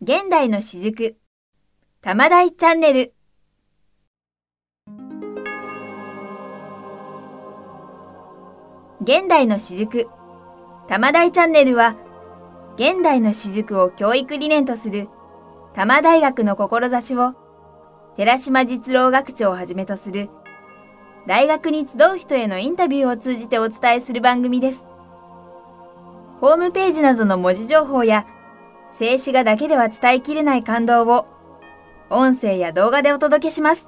現代の私塾玉大チャンネル。現代の私塾玉大チャンネルは、現代の私塾を教育理念とする多摩大学の志を寺島実郎学長をはじめとする大学に集う人へのインタビューを通じてお伝えする番組です。ホームページなどの文字情報や静止画だけでは伝えきれない感動を音声や動画でお届けします。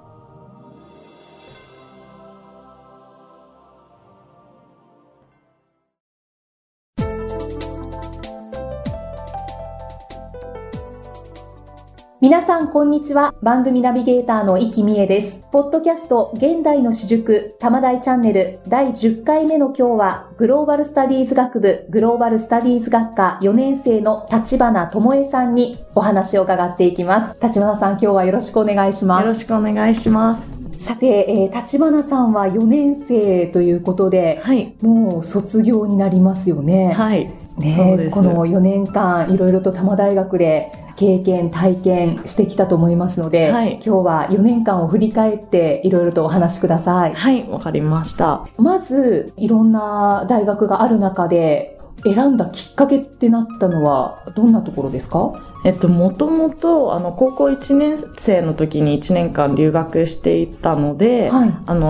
皆さんこんにちは。番組ナビゲーターの生きみえです。ポッドキャスト現代の私塾多摩大チャンネル第10回目の今日は、グローバルスタディーズ学部グローバルスタディーズ学科4年生の立花智恵さんにお話を伺っていきます。立花さん、今日はよろしくお願いします。 よろしくお願いします。 さて、立花さんは4年生ということで、 はい、 もう卒業になりますよね。 はいね、この4年間いろいろと多摩大学で経験体験してきたと思いますので、 はい、 今日は4年間を振り返っていろいろとお話しください。 はい、わかりました。 まずいろんな大学がある中で選んだきっかけってなったのはどんなところですか？ もともと高校1年生の時に1年間留学していたので、はい、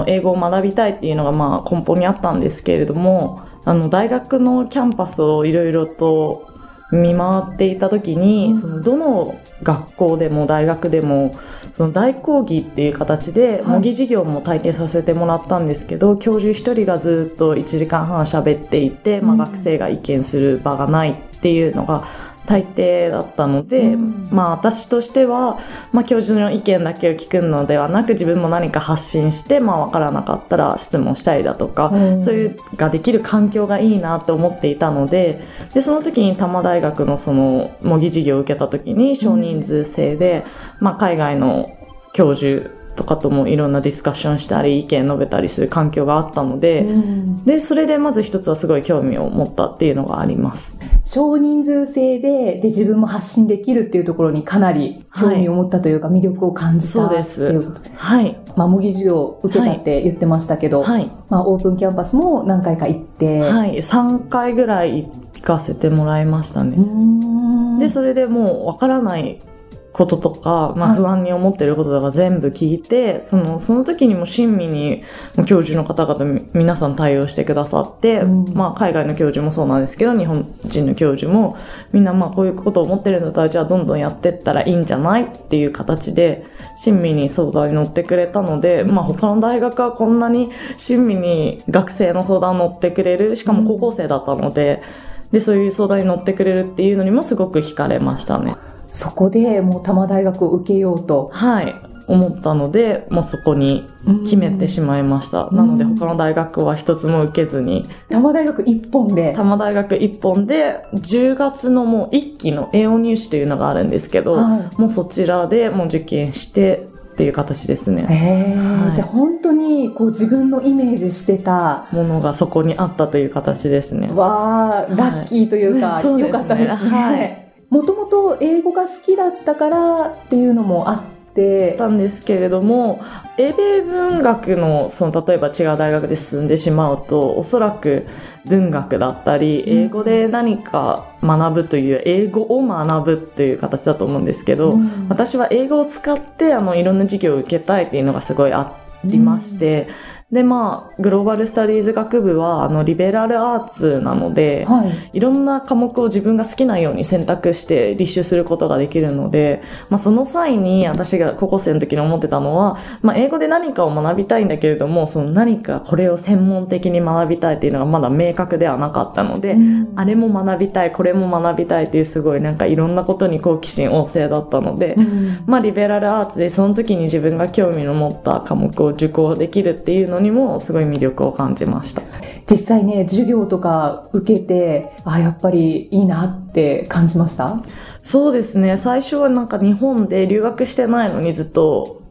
英語を学びたいっていうのが根本にあったんですけれども、大学のキャンパスをいろいろと見回っていた時に、どの学校でも大学でも大講義っていう形で模擬授業も体験させてもらったんですけど、教授一人がずっと1時間半喋っていて、学生が意見する場がないっていうのが大抵だったので、私としては、教授の意見だけを聞くのではなく、自分も何か発信して、分からなかったら質問したりだとか、そういうができる環境がいいなって思っていたので、その時に多摩大学のその模擬授業を受けた時に少人数制で、海外の教授とかともいろんなディスカッションしたり意見述べたりする環境があったので、それでまず一つはすごい興味を持ったっていうのがあります。 少人数制で自分も発信できるっていうところにかなり興味を持ったというか、魅力を感じたっていうことで、 はい、 模擬授業を受けたって言ってましたけど、はい、オープンキャンパスも何回か行って、 はい、3回ぐらい行かせてもらいましたね。でそれでもうわからないこととか、不安に思っていることとか全部聞いて、その時にも親身に教授の方々皆さん対応してくださって、海外の教授もそうなんですけど、日本人の教授もみんなこういうことを思ってるんだったら、じゃあどんどんやってったらいいんじゃないっていう形で親身に相談に乗ってくれたので、他の大学はこんなに親身に学生の相談に乗ってくれる、しかも高校生だったので、そういう相談に乗ってくれるっていうのにもすごく惹かれましたね。 そこでもう多摩大学を受けようと、 はい、思ったので、もうそこに決めてしまいました。なので他の大学は一つも受けずに、 多摩大学一本で 10月のもう1期の栄養入試というのがあるんですけど、もうそちらでもう受験してっていう形ですね。 じゃあ本当に自分のイメージしてたものがそこにあったという形ですね。 ラッキーというか、良かったですね。もともと英語が好きだったからっていうのもあってたんですけれども、英米文学の例えば違う大学で進んでしまうと、おそらく文学だったり英語で何か学ぶという、英語を学ぶという形だと思うんですけど、私は英語を使っていろんな授業を受けたいっていうのがすごいありまして、でグローバルスタディーズ学部はリベラルアーツなので、いろんな科目を自分が好きなように選択して履修することができるので、その際に私が高校生の時に思ってたのは、英語で何かを学びたいんだけれども、何かこれを専門的に学びたいっていうのがまだ明確ではなかったので、あれも学びたいこれも学びたいっていう、すごいいろんなことに好奇心旺盛だったので、リベラルアーツでその時に自分が興味の持った科目を受講できるっていうのにもすごい魅力を感じました。 実際ね、授業とか受けてやっぱりいいなって感じました？ そうですね、最初は日本で留学してないのにずっと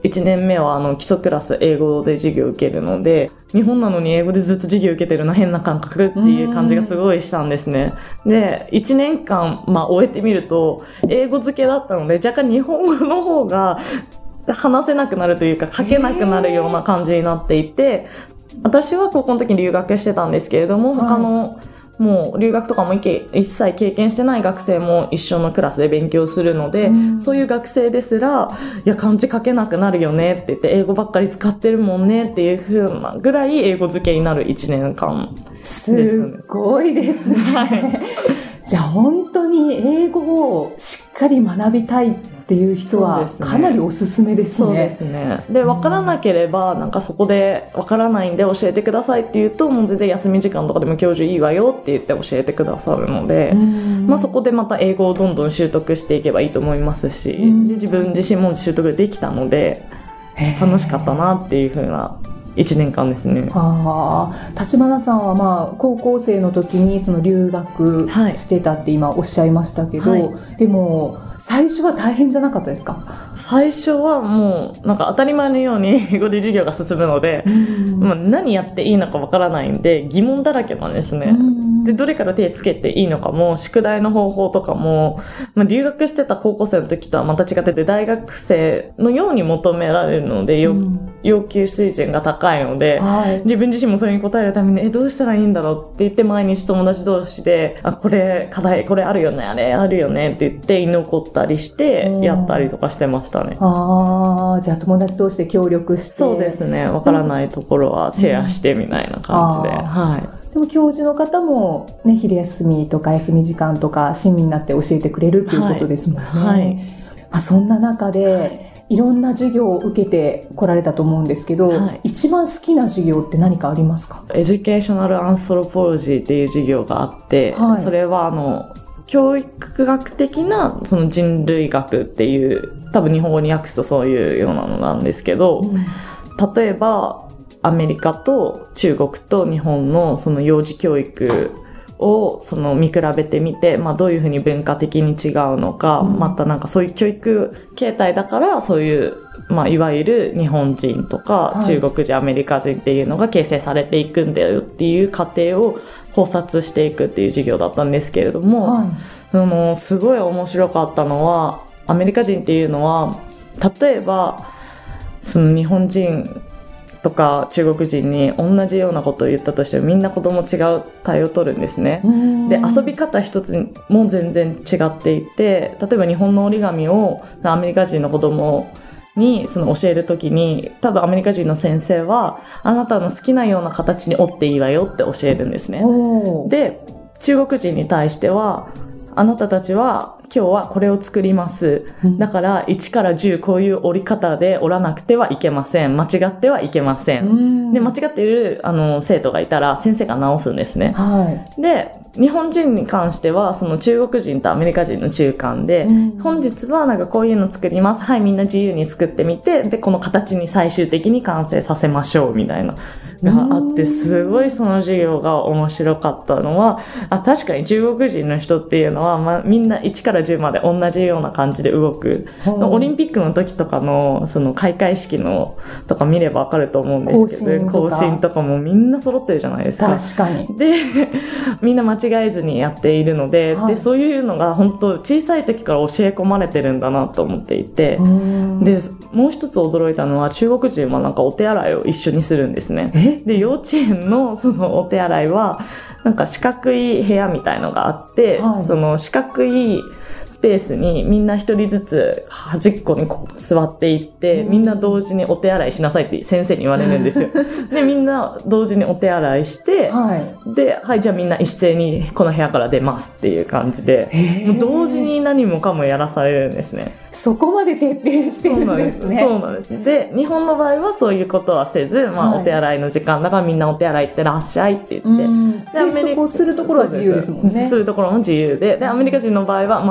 1年目は基礎クラス英語で授業を受けるので、日本なのに英語でずっと授業を受けてるの変な感覚っていう感じがすごいしたんですね。で、1年間、終えてみると、英語付けだったので、若干日本語の方が話せなくなるというか、書けなくなるような感じになっていて、私は高校の時に留学してたんですけれども、他の、もう留学とかも一切経験してない学生も一緒のクラスで勉強するので、そういう学生ですら、いや、漢字書けなくなるよねって言って、英語ばっかり使ってるもんねっていう風なぐらい英語付けになる1年間ですね。 すごいですね。はい、じゃあ本当に英語をしっかり学びたいっていう人はかなりおすすめですね。 そうですね。で、分からなければ、なんかそこで分からないんで教えてくださいって言うと、もう全然休み時間とかでも教授いいわよって言って教えてくださるので、そこでまた英語をどんどん習得していけばいいと思いますし、で自分自身も習得できたので、楽しかったなっていう風な1年間ですね。 立花さんは高校生の時にその留学してたって今おっしゃいましたけど、でも最初は大変じゃなかったですか？ 最初はもうなんか当たり前のように英語で授業が進むので、何やっていいのかわからないんで疑問だらけなんですね。で、どれから手つけていいのかも、宿題の方法とかも、留学してた高校生の時とはまた違ってて、大学生のように求められるので、要求水準が高いので、自分自身もそれに応えるために、どうしたらいいんだろうって言って毎日友達同士で、これ課題、これあるよね、あれあるよねって言って居残ったりして、やったりとかしてましたね。 じゃあ友達同士で協力して。 そうですね。わからないところはシェアしてみたいな感じで。 でも教授の方もね、昼休みとか休み時間とか親身になって教えてくれるっていうことですもんね。そんな中で、いろんな授業を受けてこられたと思うんですけど、一番好きな授業って何かありますか？ エデュケーショナルアンソロポロジーっていう授業があって、それは教育学的なその人類学っていう、多分日本語に訳すとそういうようなのなんですけど、例えばアメリカと中国と日本のその幼児教育を見比べてみて、どういうふうに文化的に違うのか、またなんかそういう教育形態だからそういう、いわゆる日本人とか中国人、アメリカ人っていうのが形成されていくんだよっていう過程を考察していくっていう授業だったんですけれども、すごい面白かったのは、アメリカ人っていうのは、例えばその日本人とか中国人に同じようなことを言ったとしてもみんな子供違う対応を取るんですね。で、遊び方一つも全然違っていて、例えば日本の折り紙をアメリカ人の子供に教えるときに、多分アメリカ人の先生はあなたの好きなような形に折っていいわよって教えるんですね。で、中国人に対しては、あなたたちは今日はこれを作ります。だから1から10こういう折り方で折らなくてはいけません。間違ってはいけません。で、間違っている生徒がいたら先生が直すんですね。で、日本人に関してはその中国人とアメリカ人の中間で、本日はなんかこういうの作ります。はい、みんな自由に作ってみて、で、この形に最終的に完成させましょうみたいながあって、すごいその授業が面白かったのは、確かに中国人の人っていうのは、みんな1から10まで同じような感じで動く。オリンピックの時とかのその開会式のとか見ればわかると思うんですけど、行進とかもみんな揃ってるじゃないですか。 確かに。 で、みんな間違えずにやっているので、で、そういうのが本当小さい時から教え込まれてるんだなと思っていて、で、もう一つ驚いたのは中国人はなんかお手洗いを一緒にするんですね。で、幼稚園のそのお手洗いはなんか四角い部屋みたいのがあって、その四角いスペースにみんな一人ずつ端っこに座っていって、みんな同時にお手洗いしなさいって先生に言われるんですよ。で、みんな同時にお手洗いして、で、はい、じゃあみんな一斉にこの部屋から出ますっていう感じで、もう同時に何もかもやらされるんですね。 そこまで徹底してるんですね。 そうなんです。で、日本の場合はそういうことはせず、お手洗いの時間だからみんなお手洗い行ってらっしゃいって言って、 で、そこするところは自由ですもんね。 するところも自由で、で、アメリカ人の場合は、あなた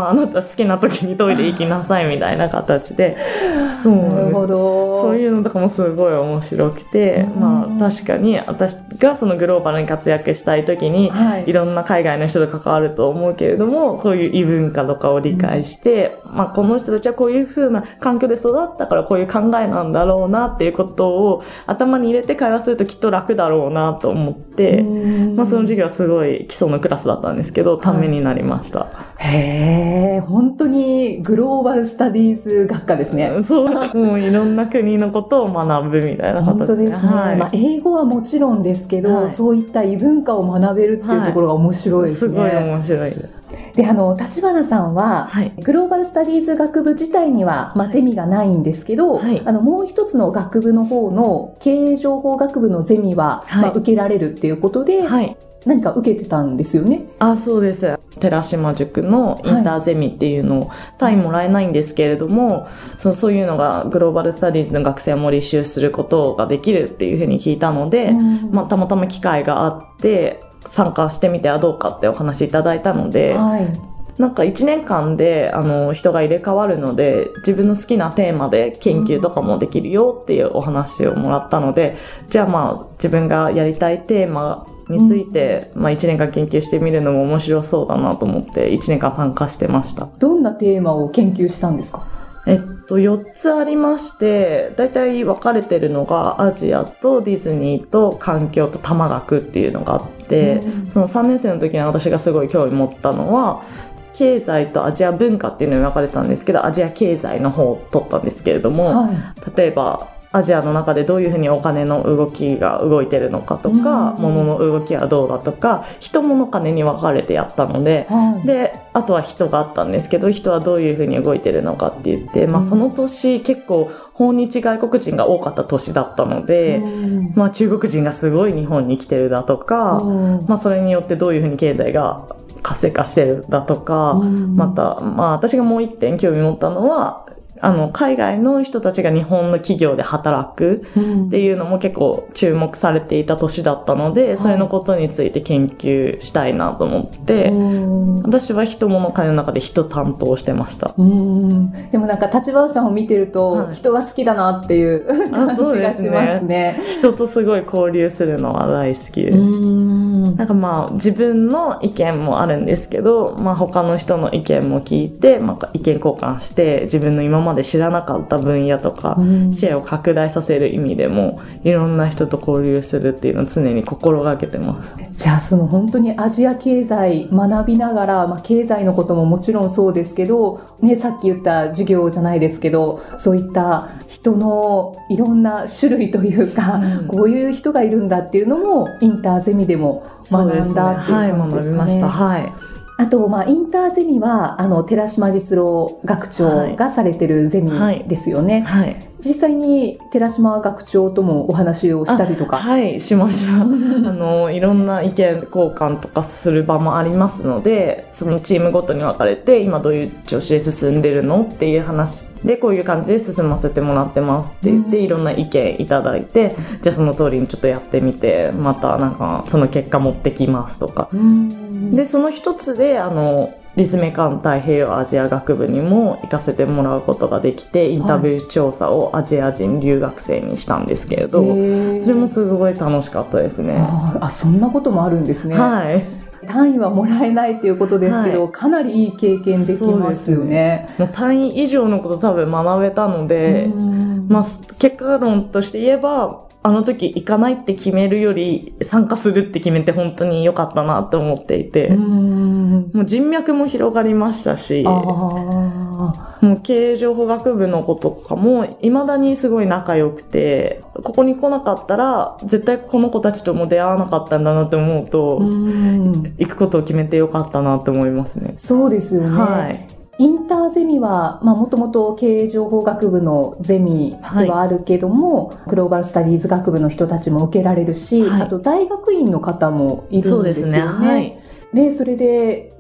好きな時にトイレ行きなさいみたいな形でそうなるほど。 そういうのとかもすごい面白くて、まあ確かに私がそのグローバルに活躍したい時に、いろんな海外の人と関わると思うけれども、そういう異文化とかを理解して、まあこの人たちはこういう風な環境で育ったからこういう考えなんだろうなっていうことを頭に入れて会話するときっと楽だろうなと思って、まあその授業はすごい基礎のクラスだったんですけど、ためになりました。 へー、本当にグローバルスタディーズ学科ですね。 そう、もういろんな国のことを学ぶみたいな形で。 本当ですね。まあ英語はもちろんですけど、そういった異文化を学べるっていうところが面白いですね。 すごい面白いです。 で、立花さんは、グローバルスタディーズ学部自体には、まあ、ゼミがないんですけど、もう一つの学部の方の経営情報学部のゼミは、まあ、受けられるっていうことで、何か受けてたんですよね。 そうです。寺島塾のインターゼミっていうのを単位もらえないんですけれども、そういうのがグローバルスタディーズの学生も履修することができるっていうふうに聞いたので、まあ、たまたま機会があって参加してみてはどうかってお話いただいたので、なんか1年間で人が入れ替わるので自分の好きなテーマで研究とかもできるよっていうお話をもらったので、じゃあまあ自分がやりたいテーマについて、まあ1年間研究してみるのも面白そうだなと思って1年間参加してました。 どんなテーマを研究したんですか ？4つありまして、だいたい分かれてるのがアジアとディズニーと環境と多摩学っていうのがあって、その3年生の時に私がすごい興味持ったのは経済とアジア文化っていうのに分かれたんですけど、アジア経済の方を取ったんですけれども、例えばアジアの中でどういうふうにお金の動きが動いてるのかとか、物の動きはどうだとか、人物金に分かれてやったので、で、あとは人があったんですけど、人はどういうふうに動いてるのかって言って、まあその年結構訪日外国人が多かった年だったので、まあ中国人がすごい日本に来てるだとか、まあそれによってどういうふうに経済が活性化してるだとか、また、まあ私がもう一点興味持ったのは、海外の人たちが日本の企業で働くっていうのも結構注目されていた年だったので、それのことについて研究したいなと思って、私は人物会の中で人担当してました。 でもなんか立花さんを見てると、人が好きだなっていう感じがしますね。 人とすごい交流するのは大好きです。なんかまあ自分の意見もあるんですけど、まあ他の人の意見も聞いて、まあ意見交換して自分の今まで知らなかった分野とか、視野を拡大させる意味でもいろんな人と交流するっていうのを常に心がけてます。 じゃあその本当にアジア経済学びながら、まあ、経済のことももちろんそうですけど、ね、さっき言った授業じゃないですけど、そういった人のいろんな種類というか、こういう人がいるんだっていうのもインターゼミでも学んだっていう感じですかね。 学びました。 あと、まあ、インターゼミは、寺島実郎学長がされてるゼミですよね。実際に寺島学長ともお話をしたりとか。 しました。いろんな意見交換とかする場もありますので、そのチームごとに分かれて、今どういう調子で進んでるのっていう話で、こういう感じで進ませてもらってますって言って、いろんな意見いただいて、じゃあその通りにちょっとやってみて、またなんかその結果持ってきますとか。で、その一つで、立命館太平洋アジア学部にも行かせてもらうことができて、インタビュー調査をアジア人留学生にしたんですけれど、それもすごい楽しかったですね。 そんなこともあるんですね。単位はもらえないっていうことですけど、かなりいい経験できますよね。 もう単位以上のこと多分学べたので、まあ、結果論として言えば、あの時行かないって決めるより参加するって決めて本当に良かったなって思っていて、もう人脈も広がりましたし、もう経営情報学部の子とかも未だにすごい仲良くて、ここに来なかったら絶対この子たちとも出会わなかったんだなって思うと、行くことを決めて良かったなって思いますね。 そうですよね。インターゼミは、もともと経営情報学部のゼミではあるけども、グローバルスタディーズ学部の人たちも受けられるし、あと大学院の方もいるんですよね。で、それで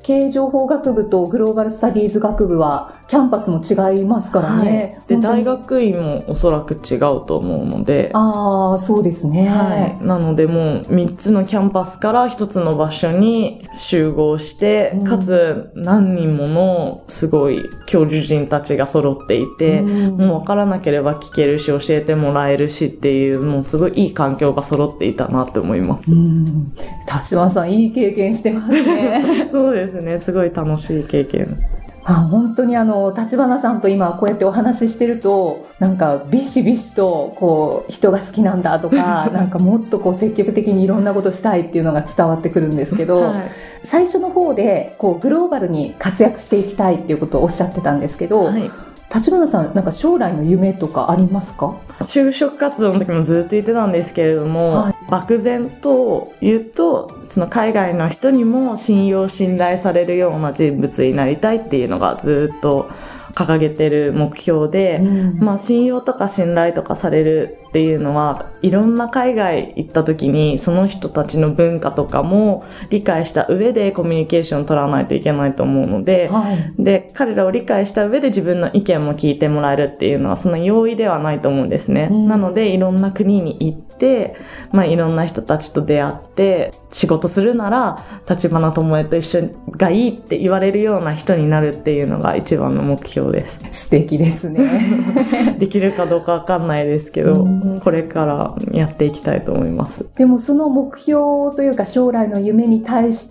経営情報学部とグローバルスタディーズ学部はキャンパスも違いますからね。 で、大学院もおそらく違うと思うので。 そうですね。 なのでもう3つのキャンパスから1つの場所に集合して、かつ何人ものすごい教授陣たちが揃っていて、もう分からなければ聞けるし教えてもらえるしっていう、もうすごいいい環境が揃っていたなって思います。 立花さん、いい経験してますね。 そうですね、すごい楽しい経験。 本当に立花さんと今こうやってお話ししてると、なんかビシビシとこう人が好きなんだとかなんかもっとこう積極的にいろんなことしたいっていうのが伝わってくるんですけど、最初の方でこうグローバルに活躍していきたいっていうことをおっしゃってたんですけど、立花さん、なんか将来の夢とかありますか？ 就職活動の時もずっと言ってたんですけれども、漠然と言うと、その海外の人にも信用信頼されるような人物になりたいっていうのがずっと掲げてる目標で、信用とか信頼とかされるっていうのはいろんな海外行った時にその人たちの文化とかも理解した上でコミュニケーションを取らないといけないと思うので、で彼らを理解した上で自分の意見も聞いてもらえるっていうのはそんな容易ではないと思うんですね。なのでいろんな国に行って、いろんな人たちと出会って仕事するなら立花智恵と一緒がいいって言われるような人になるっていうのが一番の目標です。 素敵ですね。 できるかどうかわかんないですけど、これからやっていきたいと思います。 でもその目標というか将来の夢に対して、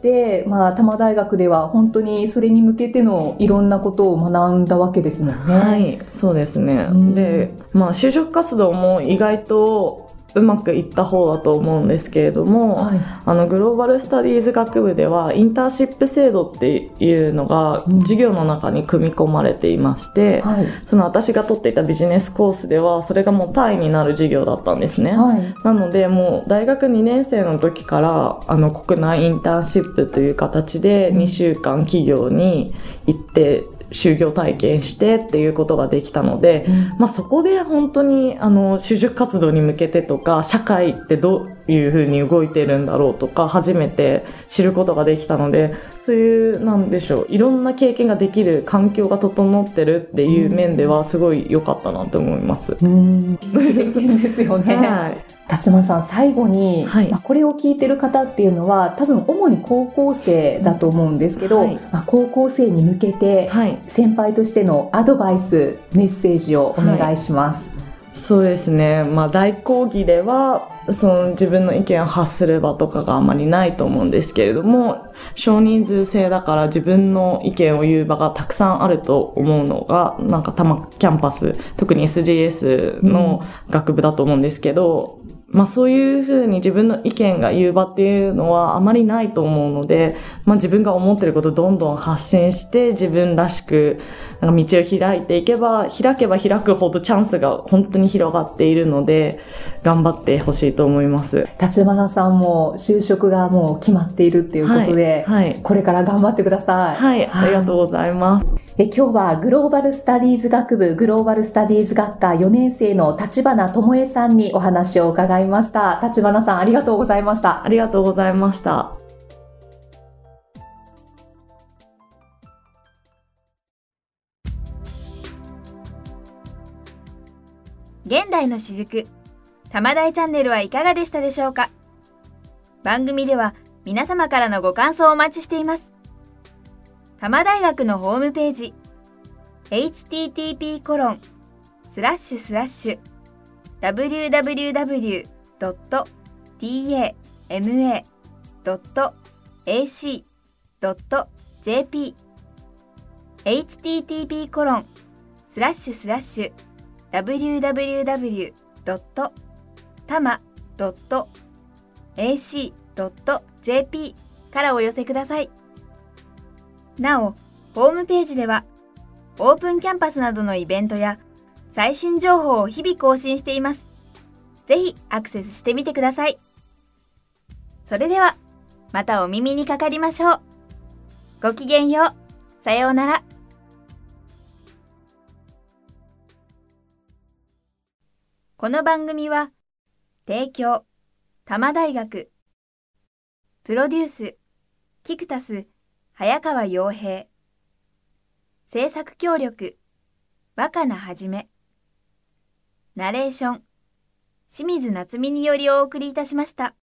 多摩大学では本当にそれに向けてのいろんなことを学んだわけですもんね。 そうですね。で、就職活動も意外とうまくいった方だと思うんですけれども、グローバルスタディーズ学部ではインターンシップ制度っていうのが授業の中に組み込まれていまして、その私が取っていたビジネスコースではそれがもう単位になる授業だったんですね。なのでもう大学2年生の時から国内インターンシップという形で2週間企業に行って就業体験してっていうことができたので、そこで本当に就職活動に向けてとか社会ってどういうふうに動いてるんだろうとか初めて知ることができたので、そういうなんでしょう、いろんな経験ができる環境が整ってるっていう面ではすごい良かったなと思います。 経験ですよね。立花さん、最後に、これを聞いてる方っていうのは多分主に高校生だと思うんですけど、高校生に向けて先輩としてのアドバイス、メッセージをお願いします。 そうですね。大講義ではその自分の意見を発する場とかがあまりないと思うんですけれども、少人数制だから自分の意見を言う場がたくさんあると思うのがなんか多摩キャンパス、特に SGS の学部だと思うんですけど、そういうふうに自分の意見が言う場っていうのはあまりないと思うので、自分が思ってることをどんどん発信して自分らしくなんか道を開いていけば、開けば開くほどチャンスが本当に広がっているので頑張ってほしいと思います。 立花さんも就職がもう決まっているっていうことで、これから頑張ってください。 ありがとうございます。 今日はグローバルスタディーズ学部グローバルスタディーズ学科4年生の立花智恵さんにお話を伺いました。立花さん、ありがとうございました。 ありがとうございました。 現代の私塾多摩大チャンネルはいかがでしたでしょうか。番組では皆様からのご感想をお待ちしています。多摩大学のホームページ http://www.tama.ac.jp http://www.tama.ac.jp からお寄せください。なお、ホームページではオープンキャンパスなどのイベントや最新情報を日々更新しています。ぜひアクセスしてみてください。それではまたお耳にかかりましょう。ごきげんよう。さようなら。この番組は提供多摩大学プロデュースキクタス早川洋平。制作協力、若菜はじめ。ナレーション、清水夏美によりお送りいたしました。